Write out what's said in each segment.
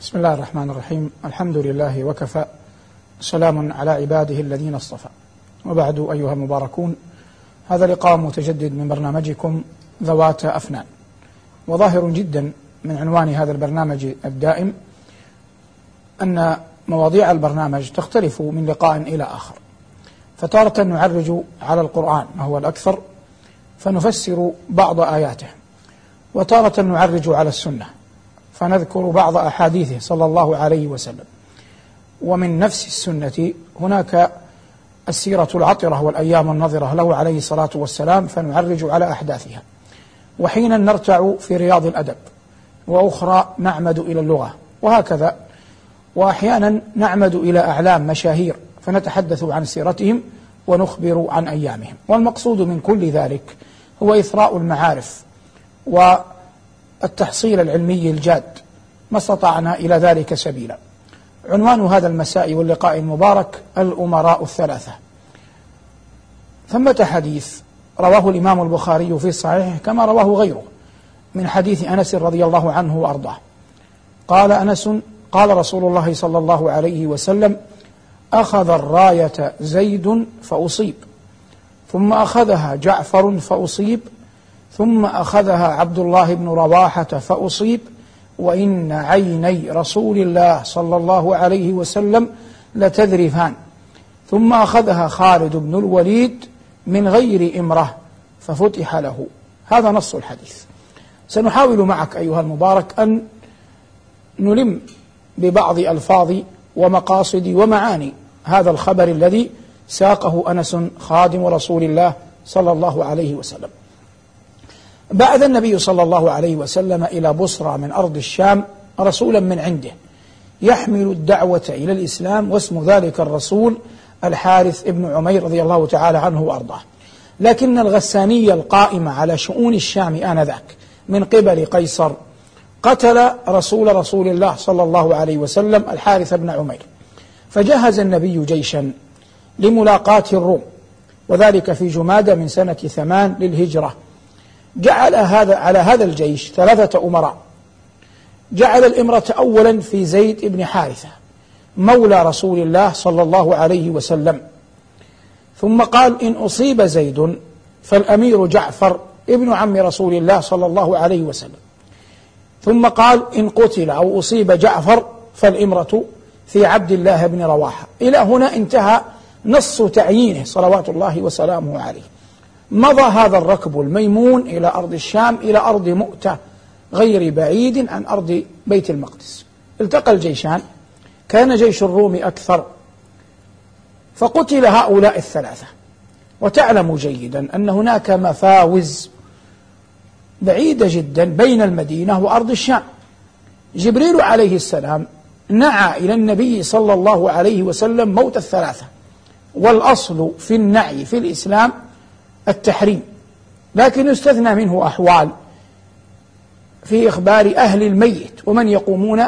بسم الله الرحمن الرحيم. الحمد لله وكفى، سلام على عباده الذين اصطفى، وبعد أيها المباركون، هذا لقاء متجدد من برنامجكم ذوات أفنان. وظاهر جدا من عنوان هذا البرنامج الدائم أن مواضيع البرنامج تختلف من لقاء إلى آخر، فتارة نعرج على القرآن وهو الأكثر فنفسر بعض آياته، وتارة نعرج على السنة فنذكر بعض أحاديثه صلى الله عليه وسلم. ومن نفس السنة هناك السيرة العطرة والأيام النظرة له عليه الصلاة والسلام فنعرج على أحداثها، وحينا نرتع في رياض الأدب، وأخرى نعمد إلى اللغة، وهكذا. وأحيانا نعمد إلى أعلام مشاهير فنتحدث عن سيرتهم ونخبر عن أيامهم. والمقصود من كل ذلك هو إثراء المعارف والتحصيل العلمي الجاد ما استطعنا إلى ذلك سبيلا. عنوان هذا المساء واللقاء المبارك الأمراء الثلاثة. ثمة حديث رواه الإمام البخاري في صحيحه كما رواه غيره من حديث أنس رضي الله عنه وأرضاه. قال أنس: قال رسول الله صلى الله عليه وسلم: أخذ الراية زيد فأصيب، ثم أخذها جعفر فأصيب، ثم أخذها عبد الله بن رواحة فأصيب، وإن عيني رسول الله صلى الله عليه وسلم لتذرفان، ثم أخذها خالد بن الوليد من غير إمرة ففتح له. هذا نص الحديث. سنحاول معك أيها المبارك أن نلم ببعض ألفاظ ومقاصد ومعاني هذا الخبر الذي ساقه أنس خادم رسول الله صلى الله عليه وسلم. بعث النبي صلى الله عليه وسلم إلى بصرى من أرض الشام رسولا من عنده يحمل الدعوة إلى الإسلام، واسم ذلك الرسول الحارث ابن عمير رضي الله تعالى عنه وأرضاه. لكن الغسانية القائمة على شؤون الشام آنذاك من قبل قيصر قتل رسول الله صلى الله عليه وسلم الحارث بن عمير، فجهز النبي جيشا لملاقاة الروم، وذلك في جمادى من سنة 8 للهجرة. جعل على هذا الجيش 3 أمراء. جعل الإمرة أولا في زيد بن حارثة مولى رسول الله صلى الله عليه وسلم، ثم قال: إن أصيب زيد فالأمير جعفر ابن عم رسول الله صلى الله عليه وسلم، ثم قال: إن قتل أو أصيب جعفر فالإمرة في عبد الله بن رواحة. إلى هنا انتهى نص تعيينه صلوات الله وسلامه عليه. مضى هذا الركب الميمون إلى أرض الشام، إلى أرض مؤتة غير بعيد عن أرض بيت المقدس. التقى الجيشان، كان جيش الروم أكثر، فقتل هؤلاء الثلاثة. وتعلم جيدا أن هناك مفاوز بعيدة جدا بين المدينة وأرض الشام. جبريل عليه السلام نعى إلى النبي صلى الله عليه وسلم موت الثلاثة، والأصل في النعي في الإسلام التحريم، لكن يستثنى منه أحوال في إخبار أهل الميت ومن يقومون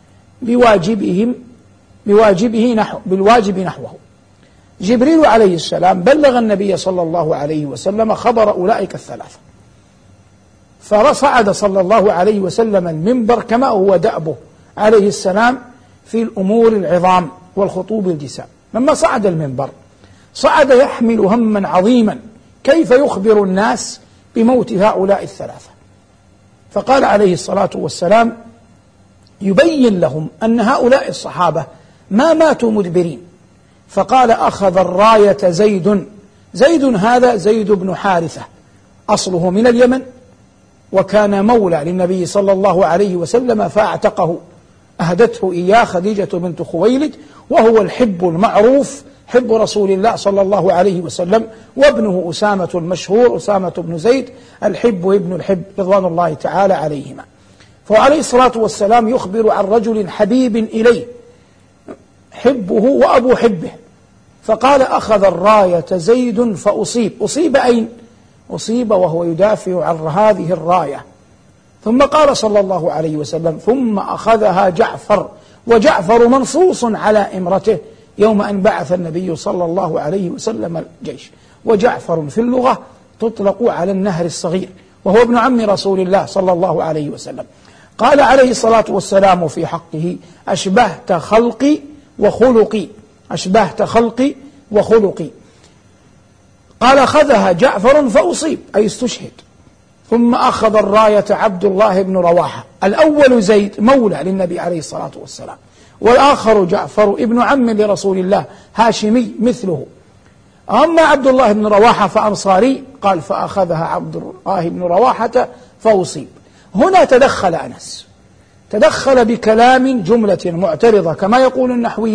بالواجب نحوه. جبريل عليه السلام بلغ النبي صلى الله عليه وسلم خبر أولئك الثلاثة، فرصعد صلى الله عليه وسلم المنبر كما هو دأبه عليه السلام في الأمور العظام والخطوب الجسام. لما صعد المنبر صعد يحمل هما عظيما، كيف يخبر الناس بموت هؤلاء الثلاثة؟ فقال عليه الصلاة والسلام يبين لهم أن هؤلاء الصحابة ما ماتوا مدبرين، فقال: أخذ الراية زيد. زيد هذا زيد بن حارثة، أصله من اليمن، وكان مولى للنبي صلى الله عليه وسلم فاعتقه، أهدته إياه خديجة بنت خويلد، وهو الحب المعروف حب رسول الله صلى الله عليه وسلم، وابنه أسامة المشهور أسامة بن زيد الحب ابن الحب رضوان الله تعالى عليهما. فعليه الصلاة والسلام يخبر عن رجل حبيب إليه حبه وأبو حبه، فقال: أخذ الراية زيد فأصيب. أصيب أين؟ أصيب وهو يدافع عن هذه الراية. ثم قال صلى الله عليه وسلم: ثم أخذها جعفر، وجعفر منصوص على إمرته يوم أن بعث النبي صلى الله عليه وسلم الجيش. وجعفر في اللغة تطلق على النهر الصغير، وهو ابن عم رسول الله صلى الله عليه وسلم. قال عليه الصلاة والسلام في حقه: أشبهت خلقي وخلقي، أشبهت خلقي وخلقي. قال: أخذها جعفر فأصيب، أي استشهد. ثم أخذ الراية عبد الله بن رواحة، الأول زيد مولى للنبي عليه الصلاة والسلام، والآخر جعفر ابن عم لرسول الله هاشمي مثله. أما عبد الله بن رواحة فأنصاري، قال: فأخذها عبد الله بن رواحة فأصيب. هنا تدخل أنس، تدخل بكلام جملة معترضة كما يقول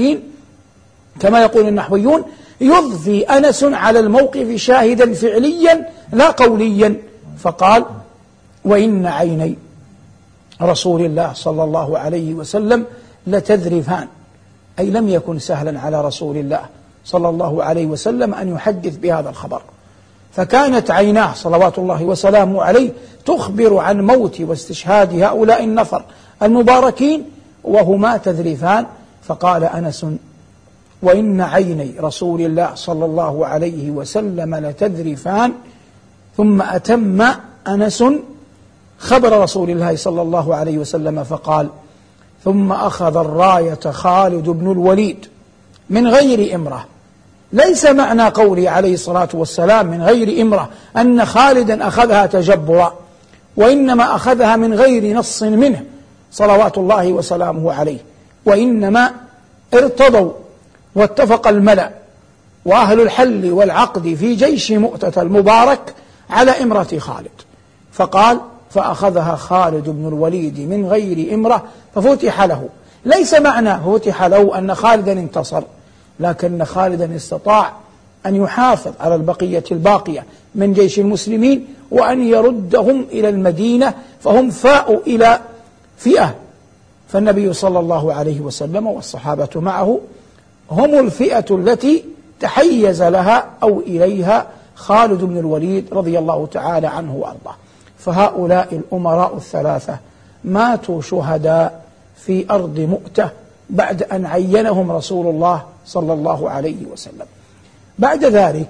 النحويون، يضفي أنس على الموقف شاهدا فعليا لا قوليا، فقال: وإن عيني رسول الله صلى الله عليه وسلم لتذرفان، أي لم يكن سهلا على رسول الله صلى الله عليه وسلم أن يحدث بهذا الخبر، فكانت عيناه صلوات الله وسلامه عليه تخبر عن موت واستشهاد هؤلاء النفر المباركين وهما تذرفان. فقال أنس: وإن عيني رسول الله صلى الله عليه وسلم لتذرفان. ثم أتم أنس خبر رسول الله صلى الله عليه وسلم فقال: ثم أخذ الراية خالد بن الوليد من غير إمرة. ليس معنى قوله عليه الصلاة والسلام من غير إمرة أن خالدا أخذها تجبرا، وإنما أخذها من غير نص منه صلوات الله وسلامه عليه، وإنما ارتضوا واتفق الملأ وأهل الحل والعقد في جيش مؤتة المبارك على إمرة خالد، فقال: فأخذها خالد بن الوليد من غير إمرة ففتح له. ليس معنى فتح له أن خالدا انتصر، لكن خالدا استطاع أن يحافظ على البقية الباقية من جيش المسلمين وأن يردهم إلى المدينة، فهم فاءوا إلى فئة، فالنبي صلى الله عليه وسلم والصحابة معه هم الفئة التي تحيز لها أو إليها خالد بن الوليد رضي الله تعالى عنه وأرضاه. فهؤلاء الأمراء الثلاثة ماتوا شهداء في أرض مؤتة بعد أن عينهم رسول الله صلى الله عليه وسلم. بعد ذلك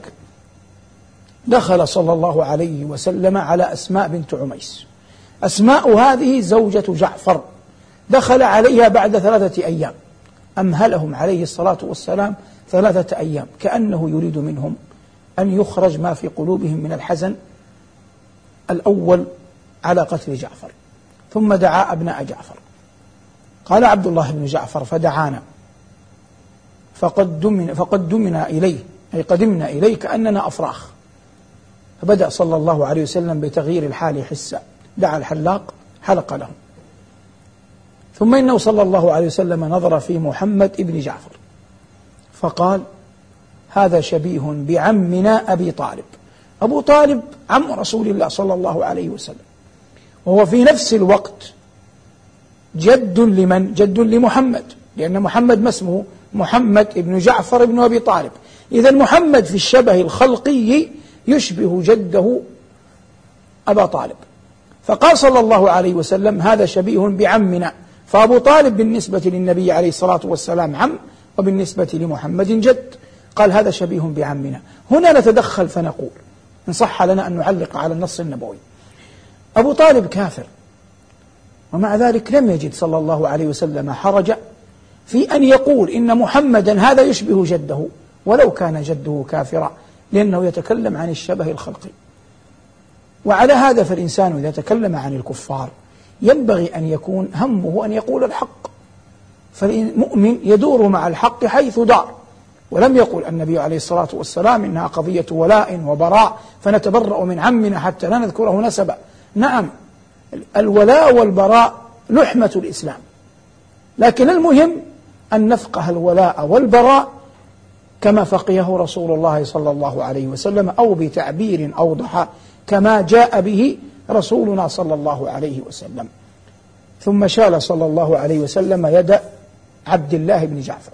دخل صلى الله عليه وسلم على أسماء بنت عميس. أسماء هذه زوجة جعفر، دخل عليها بعد 3 أيام، أمهلهم عليه الصلاة والسلام 3 أيام، كأنه يريد منهم أن يخرج ما في قلوبهم من الحزن الأول على قتل جعفر. ثم دعا أبناء جعفر، قال عبد الله بن جعفر: فدعانا فقدمنا إليه، أي قدمنا إليه كأننا أفراخ. فبدأ صلى الله عليه وسلم بتغيير الحال حسا، دعا الحلاق حلق لهم. ثم إنه صلى الله عليه وسلم نظر في محمد ابن جعفر فقال: هذا شبيه بعمنا أبي طالب. أبو طالب عم رسول الله صلى الله عليه وسلم، وهو في نفس الوقت جد لمن؟ جد لمحمد، لأن محمد ما اسمه؟ محمد ابن جعفر ابن أبي طالب. إذا محمد في الشبه الخلقي يشبه جده أبا طالب. فقال صلى الله عليه وسلم: هذا شبيه بعمنا. فأبو طالب بالنسبة للنبي عليه الصلاة والسلام عم، وبالنسبة لمحمد جد. قال: هذا شبيه بعمنا. هنا نتدخل فنقول إن صح لنا أن نعلق على النص النبوي. أبو طالب كافر، ومع ذلك لم يجد صلى الله عليه وسلم حرج في أن يقول إن محمدا هذا يشبه جده ولو كان جده كافرا، لأنه يتكلم عن الشبه الخلقي. وعلى هذا فالإنسان إذا تكلم عن الكفار ينبغي أن يكون همه أن يقول الحق، فالمؤمن يدور مع الحق حيث دار. ولم يقل النبي عليه الصلاة والسلام إنها قضية ولاء وبراء فنتبرأ من عمنا حتى لا نذكره نسبا. نعم، الولاء والبراء لحمة الإسلام، لكن المهم أن نفقه الولاء والبراء كما فقهه رسول الله صلى الله عليه وسلم، أو بتعبير أوضح كما جاء به رسولنا صلى الله عليه وسلم. ثم شال صلى الله عليه وسلم يد عبد الله بن جعفر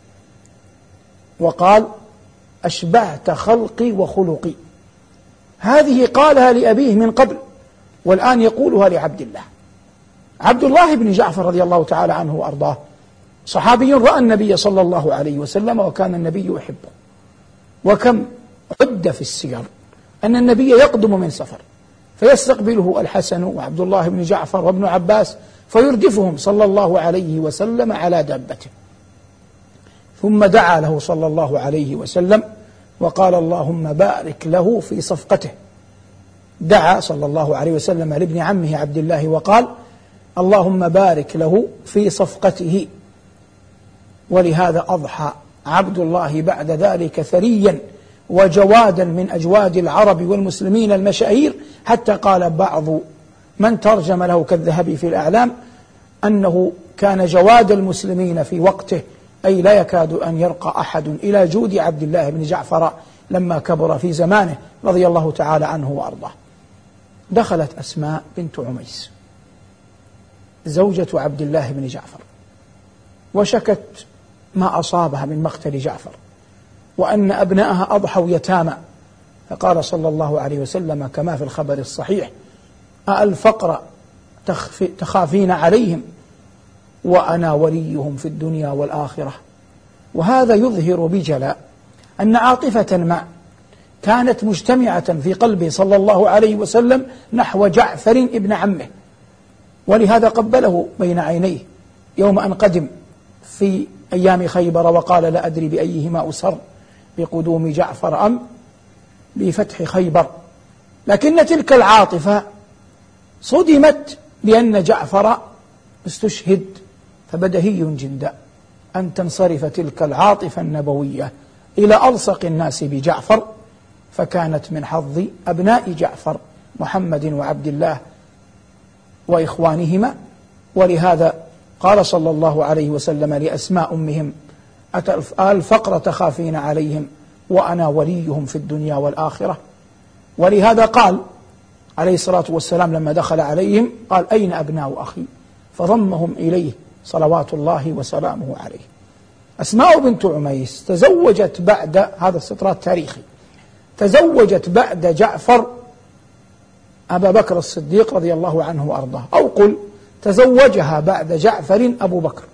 وقال: أشبهت خلقي وخلقي. هذه قالها لأبيه من قبل، والآن يقولها لعبد الله. عبد الله بن جعفر رضي الله تعالى عنه وأرضاه صحابي رأى النبي صلى الله عليه وسلم وكان النبي يحبه. وكم عد في السير أن النبي يقدم من سفر فيستقبله الحسن وعبد الله بن جعفر وابن عباس فيردفهم صلى الله عليه وسلم على دابته. ثم دعا له صلى الله عليه وسلم وقال اللهم بارك له في صفقته. دعا صلى الله عليه وسلم لابن عمه عبد الله وقال اللهم بارك له في صفقته. ولهذا أضحى عبد الله بعد ذلك ثريا وجوادا من أجواد العرب والمسلمين المشاهير، حتى قال بعض من ترجم له كالذهبي في الأعلام أنه كان جواد المسلمين في وقته، أي لا يكاد أن يرقى أحد إلى جود عبد الله بن جعفر لما كبر في زمانه رضي الله تعالى عنه وأرضاه. دخلت أسماء بنت عميس زوجة عبد الله بن جعفر وشكت ما أصابها من مقتل جعفر وأن أبنائها أضحوا يتامى، فقال صلى الله عليه وسلم كما في الخبر الصحيح الفقر تخافين عليهم وأنا وليهم في الدنيا والآخرة. وهذا يظهر بجلاء أن عاطفة ما كانت مجتمعة في قلبه صلى الله عليه وسلم نحو جعفر ابن عمه، ولهذا قبله بين عينيه يوم أن قدم في أيام خيبر وقال لا أدري بأيهما أسر بقدوم جعفر أم بفتح خيبر. لكن تلك العاطفة صدمت بأن جعفر استشهد، فبدهي جدا أن تنصرف تلك العاطفة النبوية إلى ألصق الناس بجعفر، فكانت من حظ أبناء جعفر محمد وعبد الله وإخوانهما. ولهذا قال صلى الله عليه وسلم لأسماء أمهم الفقر تخافين عليهم وأنا وليهم في الدنيا والآخرة. ولهذا قال عليه الصلاة والسلام لما دخل عليهم قال أين أبناء أخي؟ فضمهم إليه صلوات الله وسلامه عليه. أسماء بنت عميس تزوجت بعد هذا استطراد تاريخي، تزوجت بعد جعفر أبا بكر الصديق رضي الله عنه وأرضاه، أو قل تزوجها بعد جعفر أبو بكر،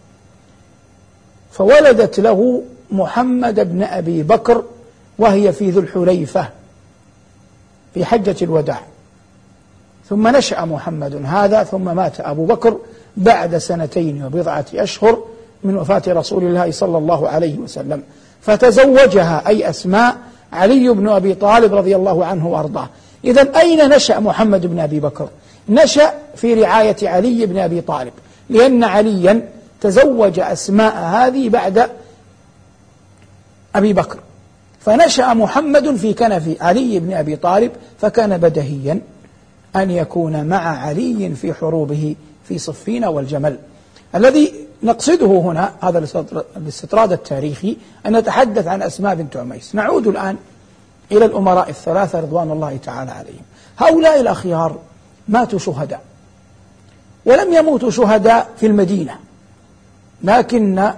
فولدت له محمد بن أبي بكر وهي في ذو الحليفة في حجة الوداع. ثم نشأ محمد هذا، ثم مات أبو بكر بعد 2 وبضعة أشهر من وفاة رسول الله صلى الله عليه وسلم، فتزوجها أي أسماء علي بن أبي طالب رضي الله عنه وأرضاه. إذن أين نشأ محمد بن أبي بكر؟ نشأ في رعاية علي بن أبي طالب، لأن عليا تزوج أسماء هذه بعد أبي بكر، فنشأ محمد في كنف علي بن أبي طالب، فكان بدهيا أن يكون مع علي في حروبه في صفين والجمل. الذي نقصده هنا هذا الاستطراد التاريخي أن نتحدث عن أسماء بنت عميس. نعود الآن إلى الأمراء الثلاثة رضوان الله تعالى عليهم. هؤلاء الأخيار ماتوا شهداء، ولم يموتوا شهداء في المدينة، لكن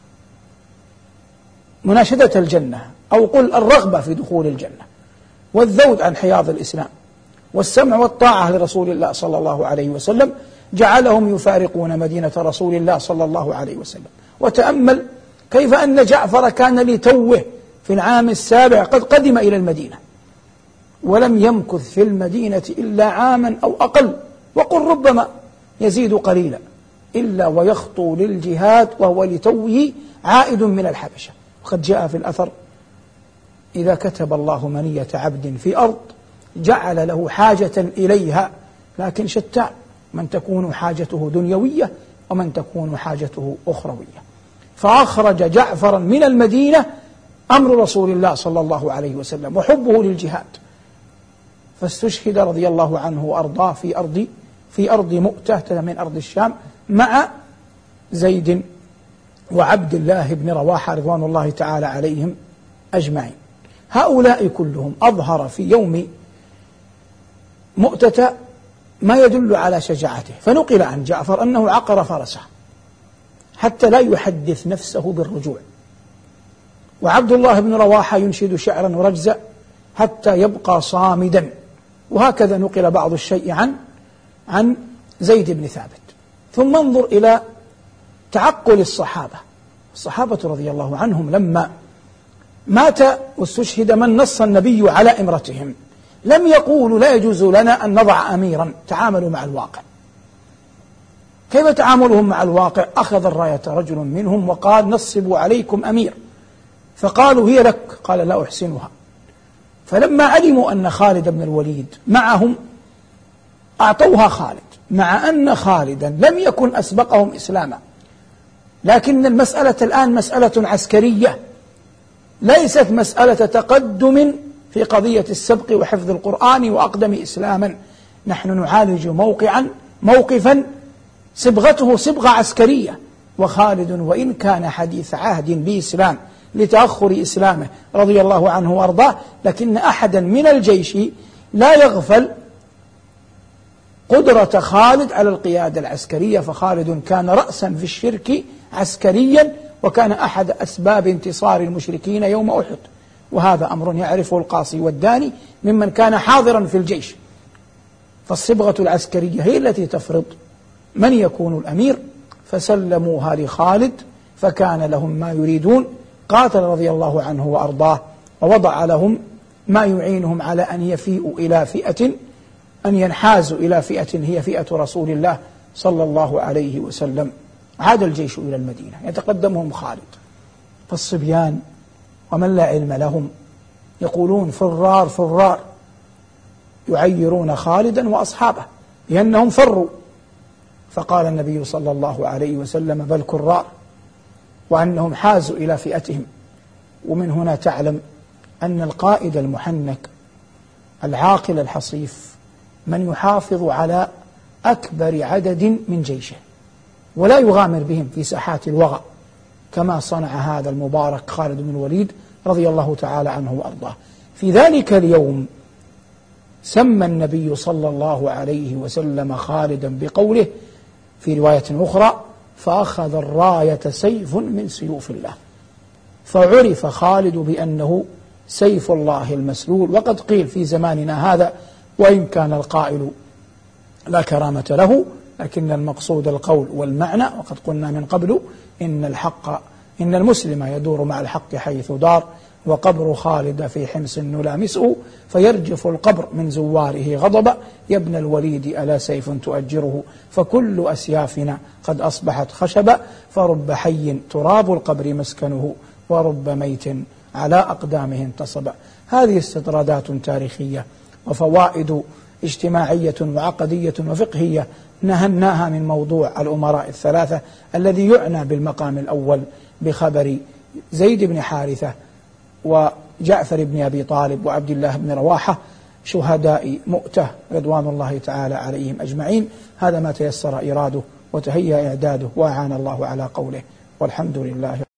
مناشدة الجنة أو قل الرغبة في دخول الجنة والذود عن حياض الإسلام والسمع والطاعة لرسول الله صلى الله عليه وسلم جعلهم يفارقون مدينة رسول الله صلى الله عليه وسلم. وتأمل كيف أن جعفر كان لتوه في العام 7 قد قدم إلى المدينة، ولم يمكث في المدينة إلا عاما أو أقل، وقل ربما يزيد قليلا، إلا ويخطو للجهاد وهو لتوه عائد من الحبشة. وقد جاء في الأثر إذا كتب الله منية عبد في أرض جعل له حاجة إليها، لكن شتان، من تكون حاجته دنيوية ومن تكون حاجته أخروية. فأخرج جعفرا من المدينة أمر رسول الله صلى الله عليه وسلم وحبه للجهاد، فاستشهد رضي الله عنه وأرضاه في أرض مؤتة من أرض الشام مع زيد وعبد الله بن رواحة رضوان الله تعالى عليهم أجمعين. هؤلاء كلهم أظهر في يوم مؤتة ما يدل على شجاعته، فنقل عن جعفر أنه عقر فرسه حتى لا يحدث نفسه بالرجوع، وعبد الله بن رواحة ينشد شعرا ورجزا حتى يبقى صامدا. وهكذا نقل بعض الشيء عن زيد بن ثابت. ثم انظر إلى تعقل الصحابة رضي الله عنهم لما مات واستشهد من نص النبي على إمرتهم لم يقولوا لا يجوز لنا أن نضع أميرا، تعاملوا مع الواقع. كيف تعاملهم مع الواقع؟ أخذ الراية رجل منهم وقال نصب عليكم أمير، فقالوا هي لك، قال لا أحسنها. فلما علموا أن خالد بن الوليد معهم أعطوها خالد، مع أن خالدا لم يكن أسبقهم إسلاما، لكن المسألة الآن مسألة عسكرية، ليست مسألة تقدم في قضية السبق وحفظ القرآن وأقدم إسلاما. نحن نعالج موقفا صبغته صبغة عسكرية، وخالد وإن كان حديث عهد بإسلام لتأخر إسلامه رضي الله عنه وأرضاه، لكن أحدا من الجيش لا يغفل قدرة خالد على القيادة العسكرية، فخالد كان رأسا في الشرك عسكريا، وكان أحد أسباب انتصار المشركين يوم أحد، وهذا أمر يعرفه القاصي والداني ممن كان حاضرا في الجيش. فالصبغة العسكرية هي التي تفرض من يكون الأمير، فسلموها لخالد فكان لهم ما يريدون. قاتل رضي الله عنه وأرضاه، ووضع لهم ما يعينهم على أن يفيئوا إلى فئة، أن ينحازوا إلى فئة هي فئة رسول الله صلى الله عليه وسلم. عاد الجيش إلى المدينة يتقدمهم خالد، فالصبيان ومن لا علم لهم يقولون فرار فرار، يعيرون خالدا وأصحابه لأنهم فروا. فقال النبي صلى الله عليه وسلم بل كرار، وأنهم حازوا إلى فئتهم. ومن هنا تعلم أن القائد المحنك العاقل الحصيف من يحافظ على أكبر عدد من جيشه ولا يغامر بهم في ساحات الوغى، كما صنع هذا المبارك خالد بن الوليد رضي الله تعالى عنه وأرضاه. في ذلك اليوم سمى النبي صلى الله عليه وسلم خالدا بقوله في رواية أخرى فأخذ الراية سيف من سيوف الله، فعرف خالد بأنه سيف الله المسلول. وقد قيل في زماننا هذا وإن كان القائل لا كرامة له، لكن المقصود القول والمعنى. وقد قلنا من قبل إن المسلم يدور مع الحق حيث دار، وقبر خالد في حمص نلامسه، فيرجف القبر من زواره غضبا، يا ابن الوليد ألا سيف تؤجره، فكل أسيافنا قد أصبحت خشبا، فرب حي تراب القبر مسكنه، ورب ميت على أقدامه انتصبا. هذه استطرادات تاريخية وفوائد اجتماعية وعقدية وفقهية نهناها من موضوع الأمراء الثلاثة الذي يعنى بالمقام الأول بخبر زيد بن حارثة وجعفر بن أبي طالب وعبد الله بن رواحة شهداء مؤتة رضوان الله تعالى عليهم أجمعين. هذا ما تيسر إراده وتهيأ إعداده، وأعان الله على قوله، والحمد لله.